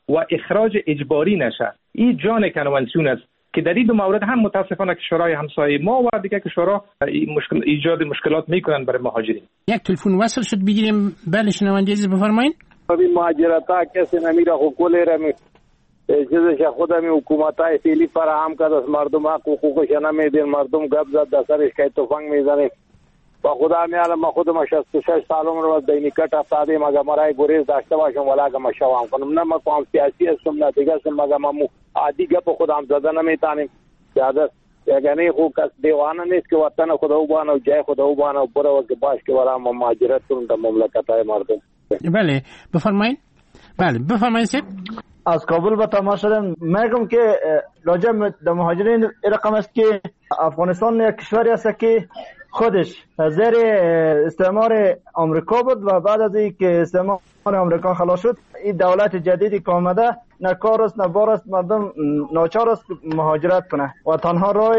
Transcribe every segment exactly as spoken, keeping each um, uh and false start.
و اخراج اجباری نشه. این جان کنوانسیون است که در این دو مورد هم متاسفانه کشورهای همسایه ما و دیگه کشورها مشکل ایجاد مشکلات میکنن برای مهاجرین. یک تلفن وصل شد بگیریم. بله شنونده عزیز بفرمایید. این مهاجرت ها کسی نمیره خو کلی رمی چیزش خودمی حکومت های فعلی فراهم کرد از مردم حق حقوقش نمیدین. مردم گپ زد در سرش که تفنگ میزنه. با خدا میاله ما خودم شصت و شش سال عمر رو در نیکت افتادیم. مگه مرای گریز داشته باشم ولا که مشوام کنم نه ما قوم سیاسی هستم نه دیگه هستم. مگه ما عادی گپ خودم زده نمیتونیم. زیاده یعنی خو کس دیوانه نیست که وطن خدا وبانه و جای خدا وبانه و برای وقت باش که برای ما مهاجرت کنیم در مملکت های مردم. بله بفرمایید. بله بفرمایید. از کابل به تماس شدم. میگم که راجع به مهاجرین رقم است که افغانستان یک کشوری است که خودش زیر استعمار آمریکا بود و بعد از اینکه استعمار آمریکا خلاص شد این دولت جدیدی که آمده نه کار است نه بار است. مردم ناچار است مهاجرت کنه و تنها راه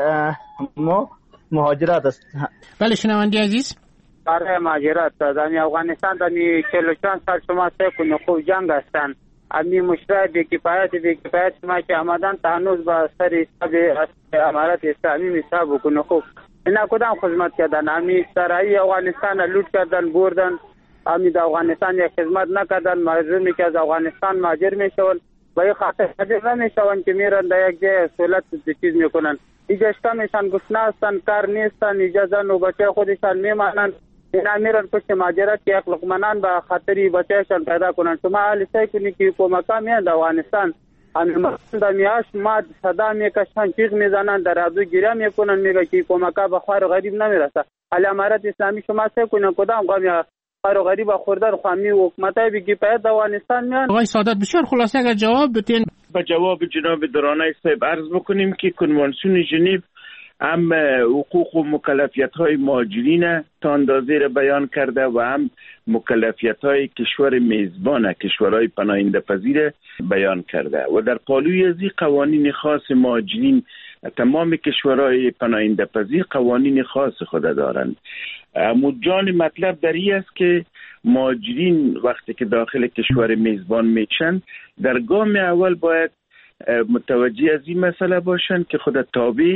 ما مهاجرت است. بله شنونده عزیز برای مهاجرت در افغانستان در چهل و چند سال شما سه کنه خوب جنگ هستند. امی مشرع بی کفایت بی کفایت ما که آمدن تا هنوز با سر حساب امارت اسلامی حساب کنه خوب اینا کدام خدمت کردن. امی سرایی افغانستان لوٹ کردن بردن. امی در افغانستان یک خدمت نکردن. مردمی که از افغانستان مهاجر میشون با این خاطر مهاجر نمیشون که میرن در یک جای سهولت چیز میکنن. ایجاشتا میشن گشنه هستن کار نیستن اجازه و بچه خودشان میمانن. اینا میرن پشت مهاجرت که یک لقمنان به خاطری بچهشان پیدا کنن. شما حالی سعی کنی که حکومت ها میان در افغانستان اما در میاش ما صدا میکشن چیغ میزنن در ابرو گیره میکنن میگه که حکومت ها به خوار غریب نمیرسه. حالی امارت اسلامی شما سعی کنن کدام قومی خوار غریب خوردن خوامی حکومت های بگی پاید در افغانستان میان. آقای سعادت بسیار خلاصه اگر جواب بتین. با جواب جناب درانه صاحب عرض بکنیم که کنوانسیون ژنو هم حقوق و مکلفیت های مهاجرین تا اندازه را بیان کرده و هم مکلفیت های کشور میزبان کشورهای پناهنده پذیر بیان کرده و در پالوی از این قوانین خاص مهاجرین تمام کشورهای پناهنده پذیر قوانین خاص خود دارند. مجان مطلب در این است که مهاجرین وقتی که داخل کشور میزبان میشن در گام اول باید متوجه از این مسئله باشند که خود تابع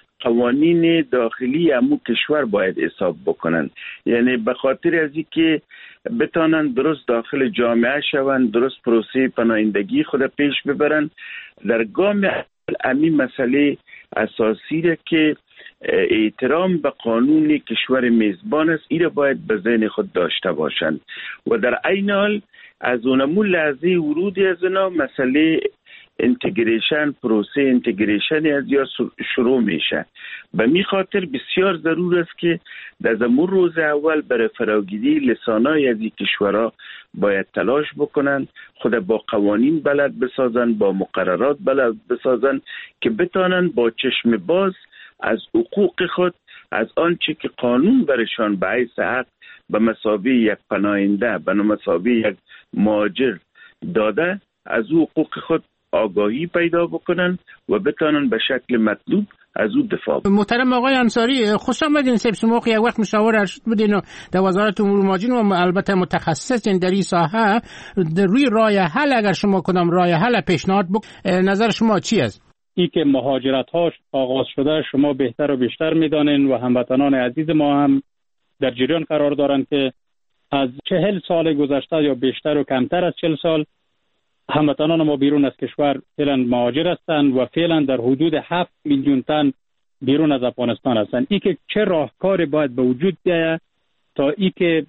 قوانین داخلی امو کشور باید حساب بکنن. یعنی به خاطر از این که بتانن درست داخل جامعه شوند درست پروسه پناهندگی خود پیش ببرن در گام امی مسئله اساسی را که احترام به قانون کشور میزبان است این را باید به ذهن خود داشته باشند و در عین حال از اونمون لحظه ورودی از اونا مسئله انتگریشن پروسه انتگریشن از یا شروع میشه. به می خاطر بسیار ضرور است که در زمان روز اول برای فراگیری لسانای از این کشورها باید تلاش بکنن خود با قوانین بلد بسازن با مقررات بلد بسازن که بتانن با چشم باز از حقوق خود از آنچه که قانون برشان به حیث حق به مثابه یک پناهنده به مثابه یک مهاجر داده از حقوق خود آگاهی پیدا بکنن و بتانن به شکل مطلوب از او دفاع. محترم آقای انصاری خوش آمدین. سیب سموق یک وقت مشاور ارشد بودین و در وزارت امور مهاجرین و البته متخصصین در این ساحه. در روی راه حل اگر شما کدام راه حل پیشنهاد بک نظر شما چی است؟ ای که مهاجرت ها آغاز شده شما بهتر و بیشتر میدانین و هموطنان عزیز ما هم در جریان قرار دارند که از چهل سال گذشته یا بیشتر و کمتر از چهل سال هموطنان ما بیرون از کشور فعلا مهاجر هستند و فعلا در حدود هفت میلیون تن بیرون از افغانستان هستند. ای که چه راهکاری باید به وجود بیاید تا ای که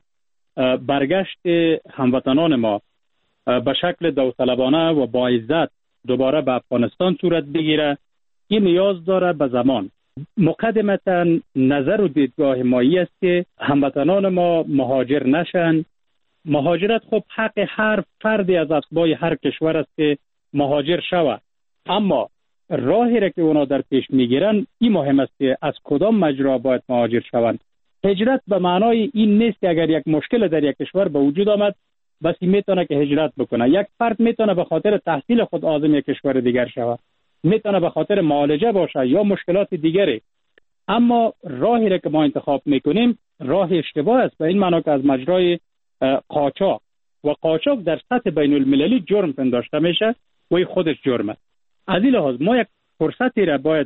برگشت هموطنان ما به شکل داوطلبانه و با عزت دوباره به افغانستان صورت بگیره این نیاز داره به زمان. مقدمتا نظر و دیدگاه مایی است که هموطنان ما مهاجر نشن. مهاجرت خب حق هر فردی از اتباع هر کشور است که مهاجر شود، اما راهی را که اونا در پیش میگیرن این مهم است که از کدام مجرا باید مهاجر شوند. هجرت به معنای این نیست که اگر یک مشکل در یک کشور به وجود آمد بس میتونه که هجرت بکنه. یک فرد میتونه به خاطر تحصیل خود عازم یک کشور دیگر شود، میتونه به خاطر معالجه باشه یا مشکلات دیگری، اما راهی را که ما انتخاب میکنیم راه اشتباه است. به این معنی که از مجرای قاچاق و قاچاق در سطح بین المللی جرم پنداشته میشه و این خودش جرمه. از این لحاظ ما یک فرصتی را باید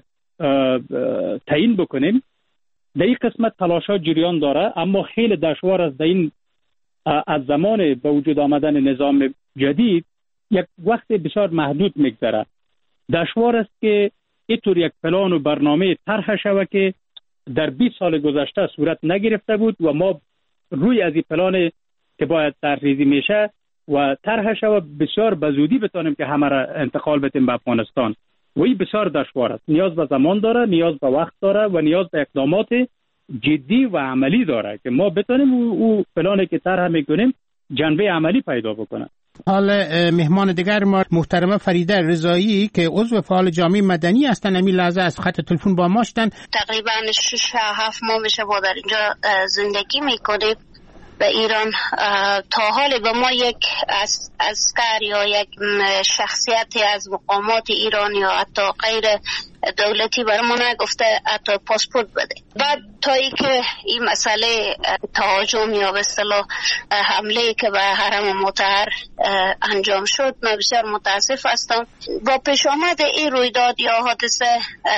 تعیین بکنیم. در این قسمت تلاش‌ها جریان داره، اما خیلی دشوار است. در این از زمان به وجود آمدن نظام جدید یک وقت بسیار محدود میگذره. دشوار است که اینطور یک پلان و برنامه طرح شود که در بیست سال گذشته صورت نگرفته بود و ما روی از این پلان که باید طرحریزی میشه و طرح شود بسیار بزودی بتونیم که همه را انتقال بدیم به افغانستان. و این بسیار دشوار است. نیاز به زمان داره، نیاز به وقت داره و نیاز به اقدامات جدی و عملی داره که ما بتونیم او, او پلانی که طرح میکنیم جنبه عملی پیدا بکنه. حال مهمان دیگر ما محترمه فریده رضایی که عضو فعال جامعه مدنی هستن، همین لحظه از خط تلفن با ما هستن. تقریبا شش هفت ماه میشه ما در اینجا زندگی میکنیم به ایران. تا حال به ما یک عسکر یا یک شخصیتی از مقامات ایران یا حتی غیر دولتی برامون نگفته حتی پاسپورت بده. بعد تا ای که این مسئله تهاجم یا به اصطلاح حمله که به حرم مطهر انجام شد، من بسیار متاسف هستم. با پیش آمد این رویداد یا حادثه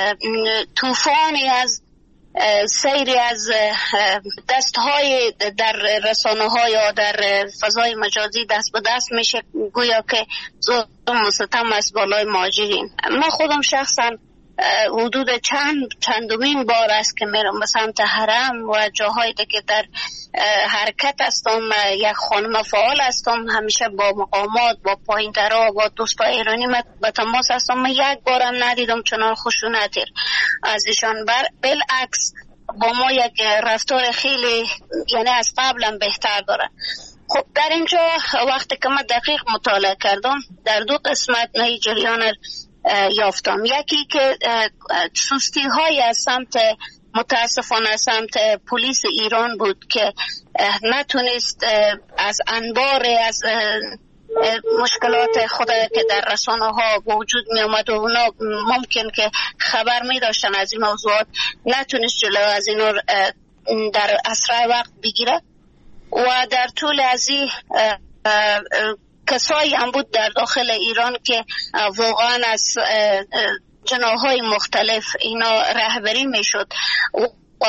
طوفانی از سیری از دستهای در رسانه ها یا در فضای مجازی دست به دست میشه، گویا که ظلم و ستم از بالای مهاجرین. من خودم شخصا حدود چند چندمین بار است که میرم به سمت حرم و جاهایی که در حرکت هستم. یک خانم فعال هستم، همیشه با مقامات، با پایین‌ترها، با دوستای ایرانی به تماس هستم. من یک بارم ندیدم چنان خشونتی از ایشان. بر بالعکس با ما یک رفتار خیلی یعنی از قبلا بهتر داره. خب در اینجا وقتی که من دقیق مطالعه کردم در دو قسمت نهی جریان یافتم. یکی که سستی های از سمت متاسفانه از سمت پلیس ایران بود که نتونست از انبار از مشکلات خود که در رسانه ها وجود می آمد و اونا ممکن که خبر می داشتن از این موضوعات، نتونست جلو از این در اسرع وقت بگیره. و در طول از این کسایی هم بود در داخل ایران که واقعا از جناح‌های مختلف اینا رهبری میشد و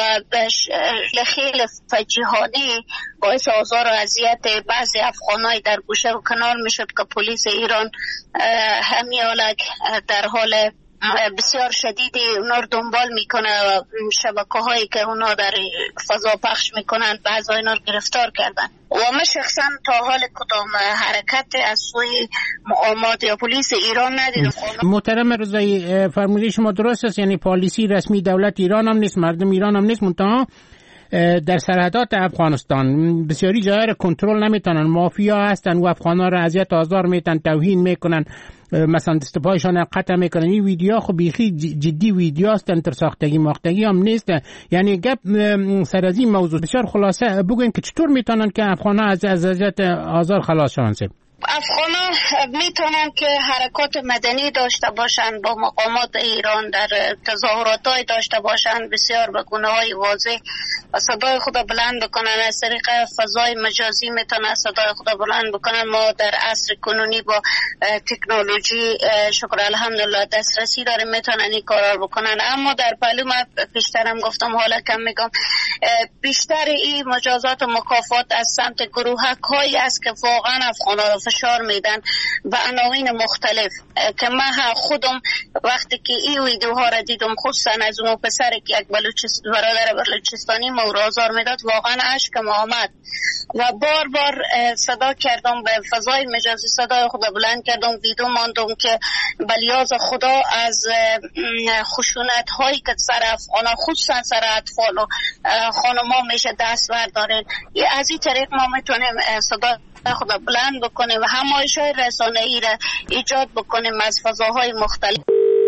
خیلی فجیحانه باعث آزار و اذیت بعضی افغانای در گوشه و کنار میشد که پلیس ایران همیالک در حال بسیار شدیدی اونا رو دنبال میکنه و شبکه هایی که اونا در فضا پخش میکنن بعضی اینا رو گرفتار کردن. و من شخصا تا حال کدام حرکت از سوی مقامات یا پلیس ایران ندیدم. محترم رضایی فرموده شما درست است، یعنی پالیسی رسمی دولت ایران هم نیست، مردم ایران هم نیست، منتها در سرحدات افغانستان بسیاری جاها را کنترل نمیتونن، مافیا هستن و افغانا را اذیت آزار میتن، توهین میکنن، مثلا دستپایشان قطع میکنن. این ویدیو خب بیخی جدی ویدیو هستن، تر ساختگی ماختگی هم نیست. یعنی گپ سر از این موضوع بسیار خلاصه بگوین که چطور میتونن که افغانا از اذیت آزار خلاص شون. افغانا میتونن که حرکات مدنی داشته باشن، با مقامات ایران در تظاهراتای داشته باشن، بسیار به گونه‌های واضح و صدای خود بلند بکنن. از طریق فضای مجازی میتونن صدای خود بلند بکنن. ما در عصر کنونی با تکنولوژی شکر الحمدلله دسترسی داریم، میتونن این کارا رو بکنن. اما در پهلو من پیشترم گفتم، حالا کم میگم، بیشتر این مجازات و مکافات از سمت گروهک هایی است که واقعا افغانا رو فشار میدن به عناوین مختلف که من خودم وقتی که این ویدیوها را دیدم، خصوصا از اون پسر که یک بلوچست برادر بلوچستانی مورد آزار میداد، واقعا اشکم آمد و بار بار صدا کردم به فضای مجازی، صدای خود بلند کردم، ویدیو ماندم که بلیاز خدا از خشونت هایی که سر افغانا خصوصا سر اطفال و خانما میشه دست بردارن. از این طریق ما میتونیم صدا خدا بلند بکنیم و همایش‌های رسانه‌ای را ایجاد بکنیم از فضاهای مختلف.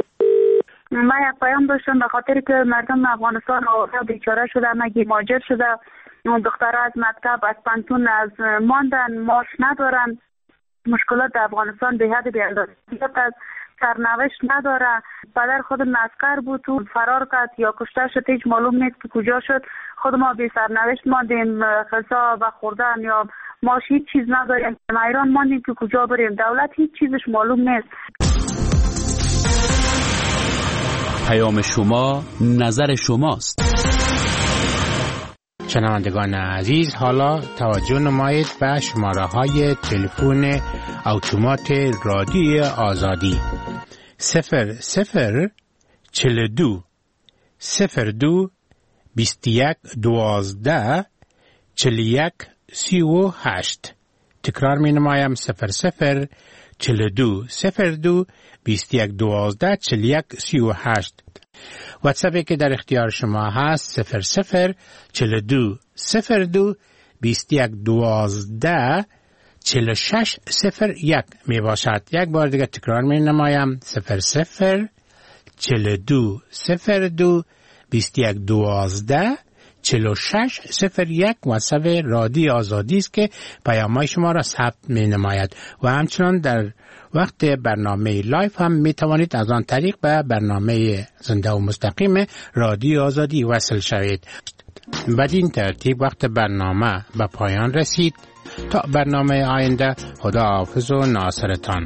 من یک پیام داشتم به خاطر که مردم افغانستان بیچاره شده، مگی مهاجر شده، اون دخترها از مکتب از پانتون از ماندن، معاش ندارن، مشکلات در افغانستان به حد بی‌اندازه از سرنوشت نداره. پدر خود مسکر بود تو فرار کرد یا کشته شد، هیچ معلوم نیست که کجا شد. خود ما بی سرنوشت ماندیم، غذا و خوردن یا ما هیچ چیز نداریم، ایران ماندیم که کجا بریم، دولت هیچ چیزش معلوم نیست. پیام شما نظر شماست. شنوندگان عزیز، حالا توجه نمایید به شماره های تلفن اتومات رادیو آزادی صفر صفر چل دو صفر دو بیست یک دوازده چل یک سی و هشت. تکرار می نمایم صفر صفر چل دو صفر دو بیست یک دوازده چل یک سی و هشت. واتساپی که در اختیار شما هست صفر صفر چل دو صفر دو بیست یک دوازده چل شش صفر یک می باشد. یک بار دیگه تکرار می نمایم صفر صفر چل دو صفر دو بیست یک دوازده چل شش صفر یک واتساپ رادیو آزادی است که پیام‌های شما را ثبت می نماید و همچنان در وقت برنامه لایف هم می توانید از آن طریق به برنامه زنده و مستقیم رادیو آزادی وصل شوید. بدین ترتیب وقت برنامه به پایان رسید. تا برنامه آینده، خدا حافظ و ناصرتان.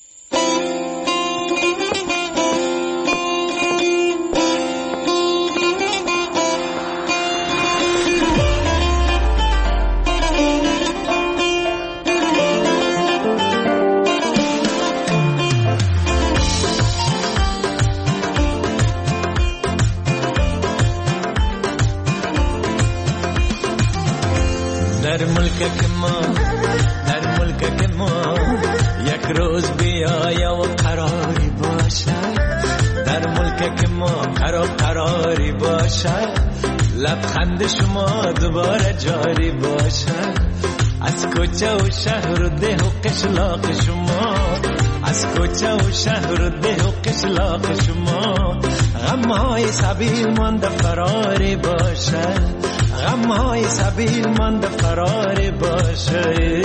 در ملک ما در ملک ما یک روز بیایا و قراری باشد، در ملک ما قرار قراری باشد، لبخند شما دوباره جاری باشد، از کوچه و شهر و ده و قشلاق شما، از کوچه و شهر و ده و قشلاق شما، غمهای سبیل مانده فراری باشد، غمهای سبیل مانده فراری باشه.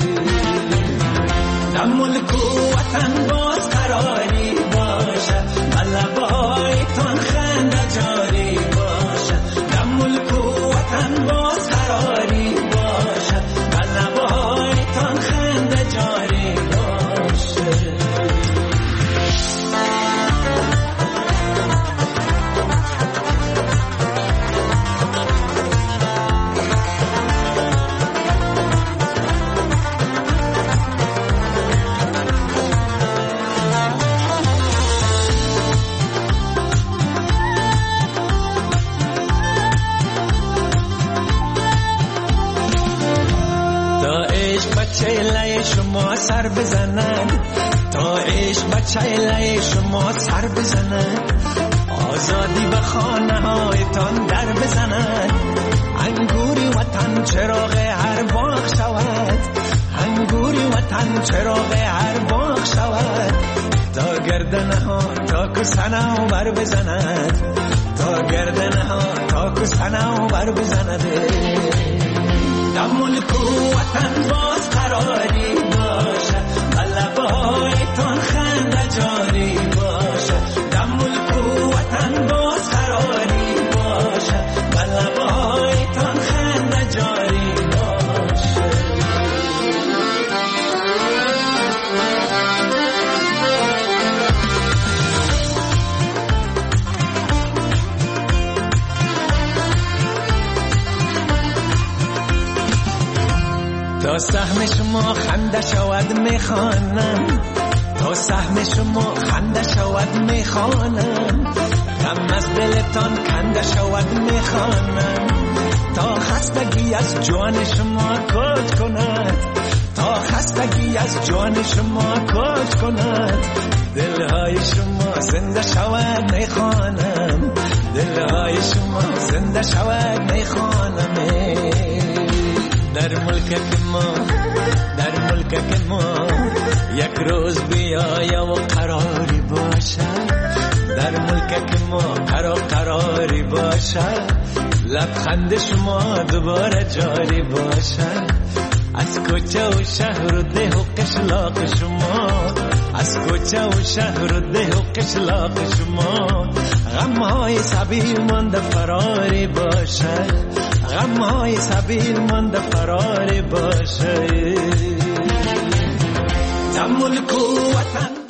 در ملک و وطن باز قراری باشه، لبایتان خنده جاری باشه، در ملک و وطن باز قراری باشه، لبایتان خنده جاری باشه. چهله شما سر بزنن، تا عشق بچه لای شما سر بزنن، آزادی به خانه هایتان در بزنن، انگوری وطن چراغ هر باغ شود، انگوری وطن چراغ هر باغ شود، تا گردنه ها تا کسنه و بر بزند، تا گردنه ها تا کسنه و بر بزند. در ملک و وطن باز قراری باشه، لبایتان خنده جاری باشه، در ملک و وطن باز قراری باشه، لبایتان خنده جاری باشه. تا سهم شما خنده شود میخوانم، تا سهم شما خنده شود میخوانم، غم از دلتان کنده شود میخوانم، تا خستگی از جان شما کج کند، تا خستگی از جان شما کج کند، دلهای شما زنده شود میخوانم، دلهای شما زنده شود میخوانم. در ملک ما در ملک ما یک روز بیایا و قراری باشد، در ملک ما قرار قراری باشد، لبخند شما دوباره جاری باشد، از کوچه و شهر و ده و قشلاق شما، از کوچه و شهر و ده و قشلاق شما، غمهای سبیل مانده فراری باشد، غمهای سبیل مانده فرار باشه. تملک وطن